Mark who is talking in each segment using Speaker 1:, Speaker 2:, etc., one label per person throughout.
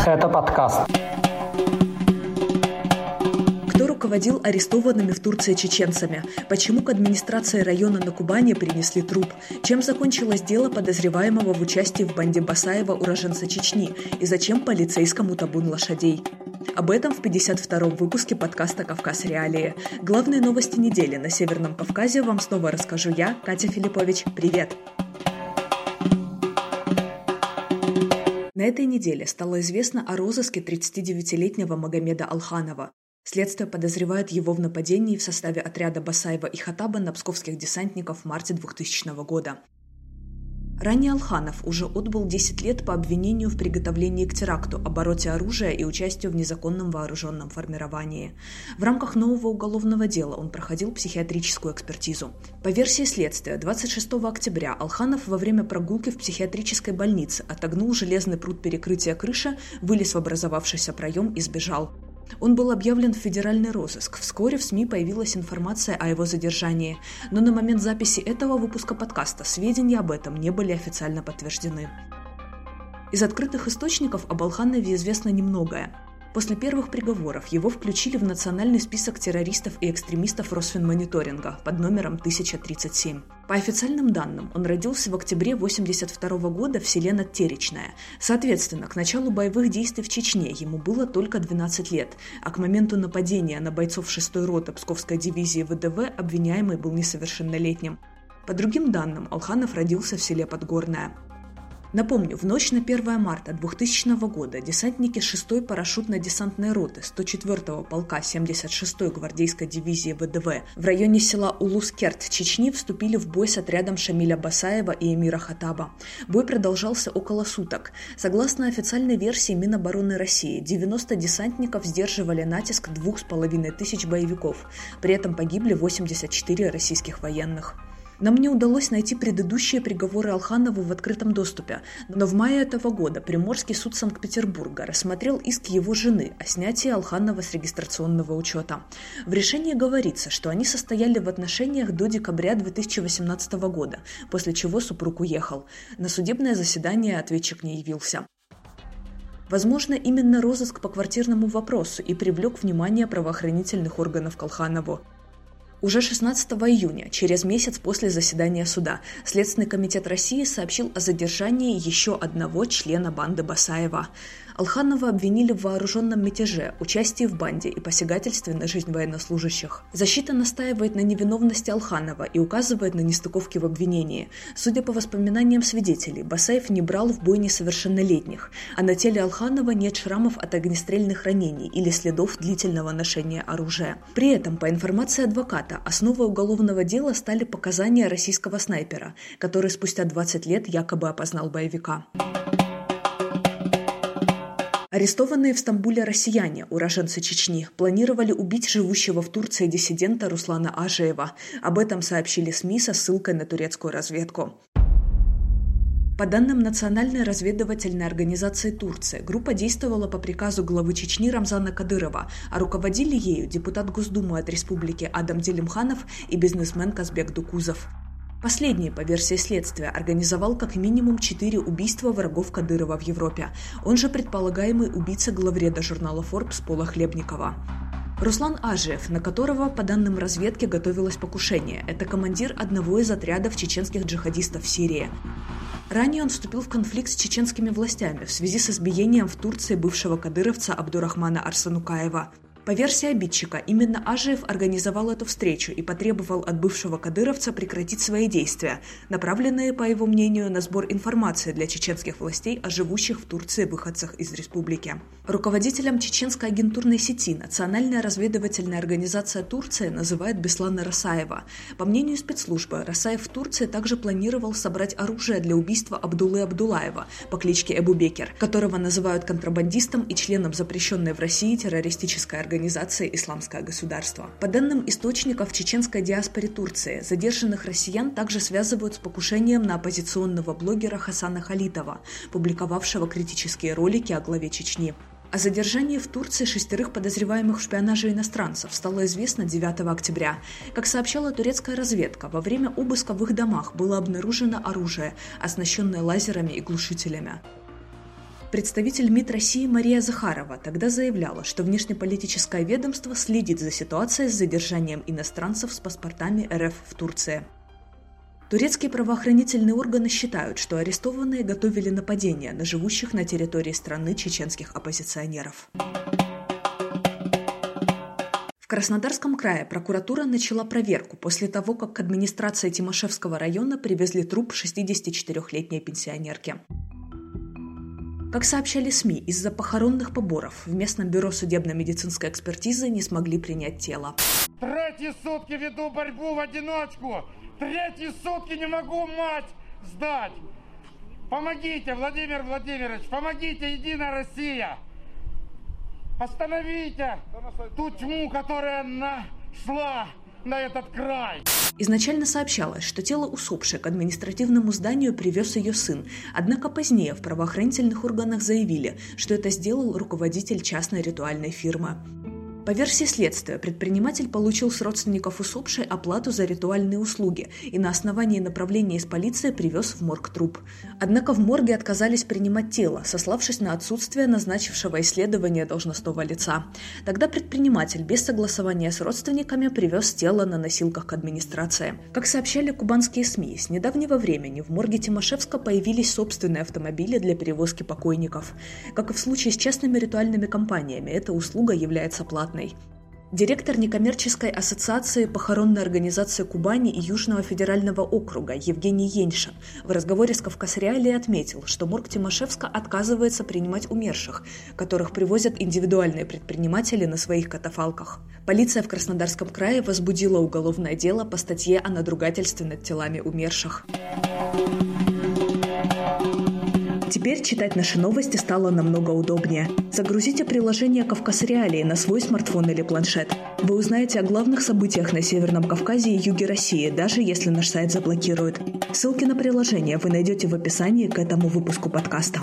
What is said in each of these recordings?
Speaker 1: Это подкаст.
Speaker 2: Кто руководил арестованными в Турции чеченцами? Почему к администрации района на Кубани принесли труп? Чем закончилось дело подозреваемого в участии в банде Басаева, уроженца Чечни? И зачем полицейскому табун лошадей? Об этом в 52-м выпуске подкаста «Кавказ. Реалии». Главные новости недели на Северном Кавказе вам снова расскажу я, Катя Филиппович. Привет! На этой неделе стало известно о розыске 39-летнего Магомеда Алханова. Следствие подозревает его в нападении в составе отряда Басаева и Хатаба на псковских десантников в марте 2000 года. Ранее Алханов уже отбыл 10 лет по обвинению в приготовлении к теракту, обороте оружия и участию в незаконном вооруженном формировании. В рамках нового уголовного дела он проходил психиатрическую экспертизу. По версии следствия, 26 октября Алханов во время прогулки в психиатрической больнице отогнул железный прут перекрытия крыши, вылез в образовавшийся проем и сбежал. Он был объявлен в федеральный розыск. Вскоре в СМИ появилась информация о его задержании. Но на момент записи этого выпуска подкаста сведения об этом не были официально подтверждены. Из открытых источников об Алханове известно немногое. После первых приговоров его включили в национальный список террористов и экстремистов Росфинмониторинга под номером 1037. По официальным данным, он родился в октябре 1982 года в селе Надтеречное. Соответственно, к началу боевых действий в Чечне ему было только 12 лет, а к моменту нападения на бойцов 6-й роты Псковской дивизии ВДВ обвиняемый был несовершеннолетним. По другим данным, Алханов родился в селе Подгорное. Напомню, в ночь на 1 марта 2000 года десантники 6-й парашютно-десантной роты 104-го полка 76-й гвардейской дивизии ВДВ в районе села Улус-Керт Чечни вступили в бой с отрядом Шамиля Басаева и Эмира Хатаба. Бой продолжался около суток. Согласно официальной версии Минобороны России, 90 десантников сдерживали натиск 2500 боевиков. При этом погибли 84 российских военных. Нам не удалось найти предыдущие приговоры Алханову в открытом доступе, но в мае этого года Приморский суд Санкт-Петербурга рассмотрел иск его жены о снятии Алханова с регистрационного учета. В решении говорится, что они состояли в отношениях до декабря 2018 года, после чего супруг уехал. На судебное заседание ответчик не явился. Возможно, именно розыск по квартирному вопросу и привлек внимание правоохранительных органов к Алханову. Уже 16 июня, через месяц после заседания суда, Следственный комитет России сообщил о задержании еще одного члена банды Басаева. Алханова обвинили в вооруженном мятеже, участии в банде и посягательстве на жизнь военнослужащих. Защита настаивает на невиновности Алханова и указывает на нестыковки в обвинении. Судя по воспоминаниям свидетелей, Басаев не брал в бой несовершеннолетних, а на теле Алханова нет шрамов от огнестрельных ранений или следов длительного ношения оружия. При этом, по информации адвоката, основой уголовного дела стали показания российского снайпера, который спустя 20 лет якобы опознал боевика. Арестованные в Стамбуле россияне, уроженцы Чечни, планировали убить живущего в Турции диссидента Руслана Ажеева. Об этом сообщили СМИ со ссылкой на турецкую разведку. По данным Национальной разведывательной организации Турции, группа действовала по приказу главы Чечни Рамзана Кадырова, а руководили ею депутат Госдумы от республики Адам Делимханов и бизнесмен Казбек Дукузов. Последний, по версии следствия, организовал как минимум 4 убийства врагов Кадырова в Европе. Он же предполагаемый убийца главреда журнала Forbes Пола Хлебникова. Руслан Ажеев, на которого, по данным разведки, готовилось покушение, это командир одного из отрядов чеченских джихадистов в Сирии. Ранее он вступил в конфликт с чеченскими властями в связи с избиением в Турции бывшего кадыровца Абдурахмана Арсанукаева. По версии обидчика, именно Ажеев организовал эту встречу и потребовал от бывшего кадыровца прекратить свои действия, направленные, по его мнению, на сбор информации для чеченских властей о живущих в Турции выходцах из республики. Руководителем чеченской агентурной сети Национальная разведывательная организация Турции называет Беслана Расаева. По мнению спецслужбы, Расаев в Турции также планировал собрать оружие для убийства Абдуллы Абдулаева по кличке Эбубекер, которого называют контрабандистом и членом запрещенной в России террористической организации «Исламское государство». По данным источников в чеченской диаспоре Турции, задержанных россиян также связывают с покушением на оппозиционного блогера Хасана Халитова, публиковавшего критические ролики о главе Чечни. О задержании в Турции 6 подозреваемых в шпионаже иностранцев стало известно 9 октября. Как сообщала турецкая разведка, во время обыска в их домах было обнаружено оружие, оснащенное лазерами и глушителями. Представитель МИД России Мария Захарова тогда заявляла, что внешнеполитическое ведомство следит за ситуацией с задержанием иностранцев с паспортами РФ в Турции. Турецкие правоохранительные органы считают, что арестованные готовили нападение на живущих на территории страны чеченских оппозиционеров. В Краснодарском крае прокуратура начала проверку после того, как к администрации Тимошевского района привезли труп 64-летней пенсионерки. Как сообщали СМИ, из-за похоронных поборов в местном бюро судебно-медицинской экспертизы не смогли принять тело.
Speaker 1: Третьи сутки веду борьбу в одиночку. Третьи сутки не могу мать сдать. Помогите, Владимир Владимирович, помогите, Единая Россия. Остановите ту тьму, которая нашла на этот край.
Speaker 2: Изначально сообщалось, что тело усопшей к административному зданию привез ее сын, однако позднее в правоохранительных органах заявили, что это сделал руководитель частной ритуальной фирмы. По версии следствия, предприниматель получил с родственников усопшей оплату за ритуальные услуги и на основании направления из полиции привез в морг труп. Однако в морге отказались принимать тело, сославшись на отсутствие назначившего исследование должностного лица. Тогда предприниматель без согласования с родственниками привез тело на носилках к администрации. Как сообщали кубанские СМИ, с недавнего времени в морге Тимошевска появились собственные автомобили для перевозки покойников. Как и в случае с частными ритуальными компаниями, эта услуга является платной. Директор некоммерческой ассоциации похоронной организации Кубани и Южного федерального округа Евгений Еньшин в разговоре с «Кавказреалией» отметил, что морг Тимошевска отказывается принимать умерших, которых привозят индивидуальные предприниматели на своих катафалках. Полиция в Краснодарском крае возбудила уголовное дело по статье о надругательстве над телами умерших. Теперь читать наши новости стало намного удобнее. Загрузите приложение «Кавказреалии» на свой смартфон или планшет. Вы узнаете о главных событиях на Северном Кавказе и юге России, даже если наш сайт заблокируют. Ссылки на приложение вы найдете в описании к этому выпуску подкаста.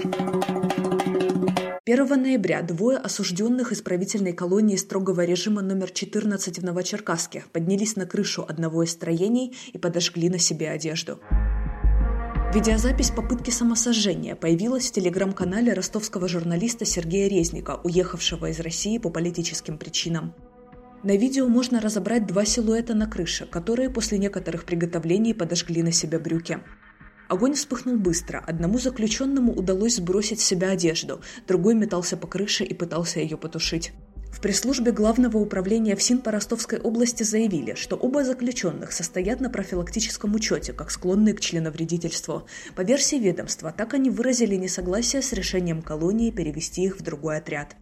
Speaker 2: 1 ноября двое осужденных исправительной колонии строгого режима номер 14 в Новочеркасске поднялись на крышу одного из строений и подожгли на себе одежду. Видеозапись попытки самосожжения появилась в телеграм-канале ростовского журналиста Сергея Резника, уехавшего из России по политическим причинам. На видео можно разобрать два силуэта на крыше, которые после некоторых приготовлений подожгли на себе брюки. Огонь вспыхнул быстро, одному заключенному удалось сбросить с себя одежду, другой метался по крыше и пытался ее потушить. В пресс-службе Главного управления ФСИН по Ростовской области заявили, что оба заключенных состоят на профилактическом учете, как склонные к членовредительству. По версии ведомства, так они выразили несогласие с решением колонии перевести их в другой отряд.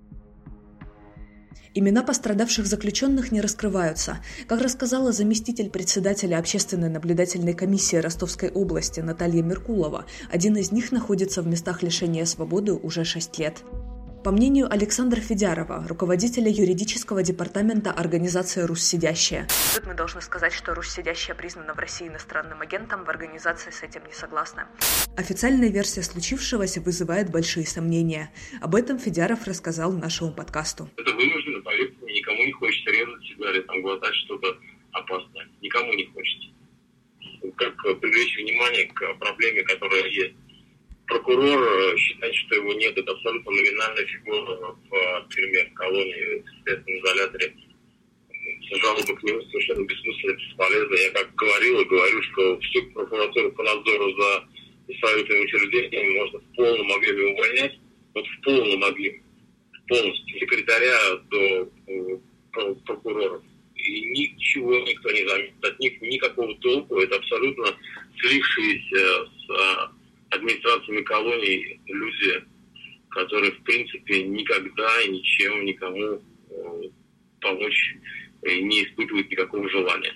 Speaker 2: Имена пострадавших заключенных не раскрываются. Как рассказала заместитель председателя Общественной наблюдательной комиссии Ростовской области Наталья Меркулова, один из них находится в местах лишения свободы уже 6 лет. По мнению Александра Федярова, руководителя юридического департамента организации «Руссидящая». Тут мы должны сказать, что «Руссидящая» признана в России иностранным агентом, в организации с этим не согласна. Официальная версия случившегося вызывает большие сомнения. Об этом Федяров рассказал нашему подкасту.
Speaker 3: Это вынуждено, поверьте мне, никому не хочется резать себя или глотать что-то опасное. Никому не хочется. Как привлечь внимание к проблеме, которая есть. Прокурор считает, что его нет, это абсолютно номинальная фигура в тюрьме, в колонии, в следственном изоляторе. Жалобы к нему совершенно бессмысленно, бесполезно. Я как говорил и говорю, что всю прокуратуру по надзору за исправительными учреждениями можно в полном объеме увольнять. Вот в полном объеме. Полностью. Секретаря до прокуроров. И ничего никто не заметит. От них никакого толку. Это абсолютно слившиеся с администрациями колоний люди, которые, в принципе, никогда и ничем никому помочь не испытывают никакого желания.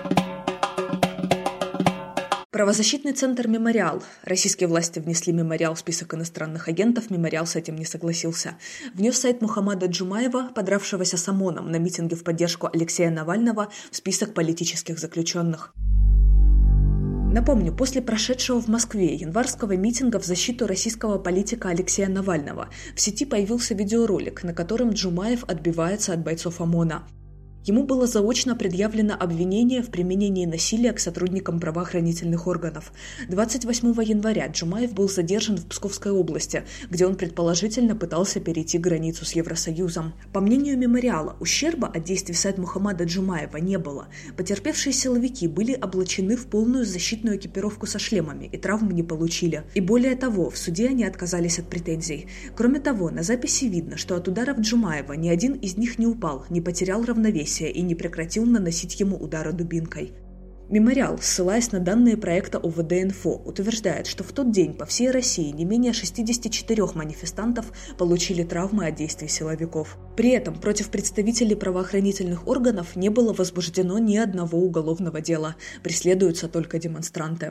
Speaker 2: Правозащитный центр «Мемориал». Российские власти внесли «Мемориал» в список иностранных агентов, «Мемориал» с этим не согласился. Внес сайт Мухаммада Джумаева, подравшегося с ОМОНом на митинге в поддержку Алексея Навального, в список политических заключенных. Напомню, после прошедшего в Москве январского митинга в защиту российского политика Алексея Навального в сети появился видеоролик, на котором Джумаев отбивается от бойцов ОМОНа. Ему было заочно предъявлено обвинение в применении насилия к сотрудникам правоохранительных органов. 28 января Джумаев был задержан в Псковской области, где он предположительно пытался перейти границу с Евросоюзом. По мнению мемориала, ущерба от действий Саид Мухаммада Джумаева не было. Потерпевшие силовики были облачены в полную защитную экипировку со шлемами и травм не получили. И более того, в суде они отказались от претензий. Кроме того, на записи видно, что от ударов Джумаева ни один из них не упал, не потерял равновесие и не прекратил наносить ему удары дубинкой. Мемориал, ссылаясь на данные проекта ОВД-Инфо, утверждает, что в тот день по всей России не менее 64 манифестантов получили травмы от действий силовиков. При этом против представителей правоохранительных органов не было возбуждено ни одного уголовного дела. Преследуются только демонстранты.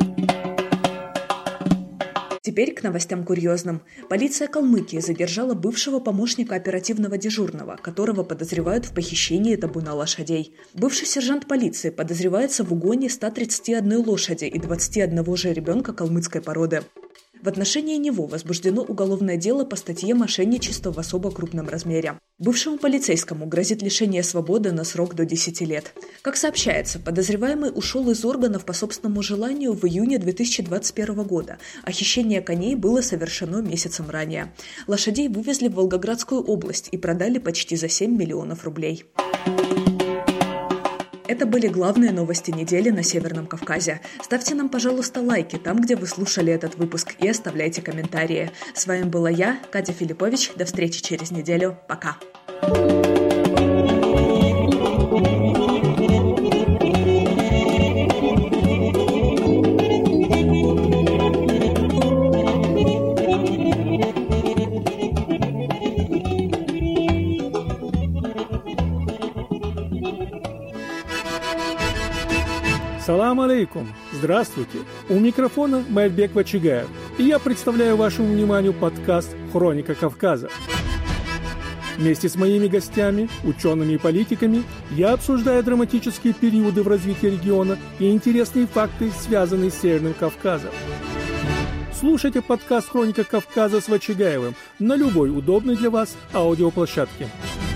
Speaker 2: Теперь к новостям курьезным. Полиция Калмыкии задержала бывшего помощника оперативного дежурного, которого подозревают в похищении табуна лошадей. Бывший сержант полиции подозревается в угоне 131 лошади и 21 жеребенка калмыцкой породы. В отношении него возбуждено уголовное дело по статье «Мошенничество в особо крупном размере». Бывшему полицейскому грозит лишение свободы на срок до 10 лет. Как сообщается, подозреваемый ушел из органов по собственному желанию в июне 2021 года, а хищение коней было совершено месяцем ранее. Лошадей вывезли в Волгоградскую область и продали почти за 7 миллионов рублей. Это были главные новости недели на Северном Кавказе. Ставьте нам, пожалуйста, лайки там, где вы слушали этот выпуск, и оставляйте комментарии. С вами была я, Катя Филиппович. До встречи через неделю. Пока.
Speaker 4: Салам алейкум! Здравствуйте! У микрофона Майрбек Вачигаев, и я представляю вашему вниманию подкаст «Хроника Кавказа». Вместе с моими гостями, учеными и политиками, я обсуждаю драматические периоды в развитии региона и интересные факты, связанные с Северным Кавказом. Слушайте подкаст «Хроника Кавказа» с Вачигаевым на любой удобной для вас аудиоплощадке.